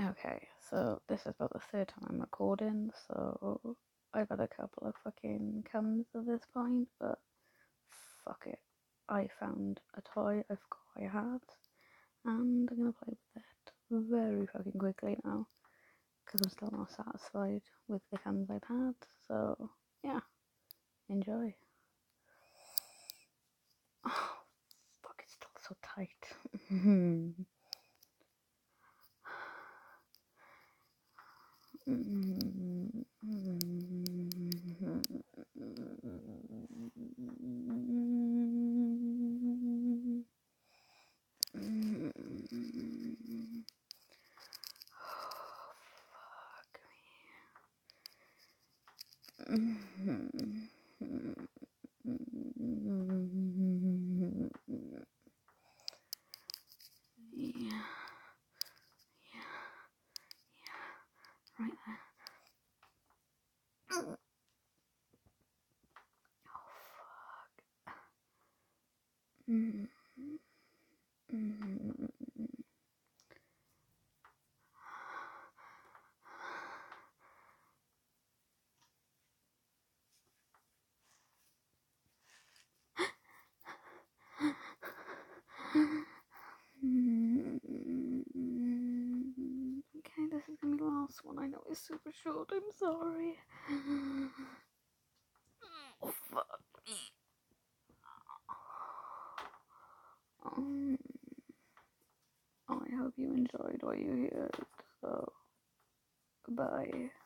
Okay, so this is about the third time I'm recording, so I got a couple of fucking comes at this point, but fuck it. I found a toy I forgot I had, and I'm gonna play with it very fucking quickly now, because I'm still not satisfied with the comes I've had, so yeah, enjoy. Oh, fuck, it's still so tight. Yeah, right there. Oh fuck. Okay, this is gonna be the last one. I know it's super short. I'm sorry. Oh, fuck me. I hope you enjoyed what you heard. So, goodbye.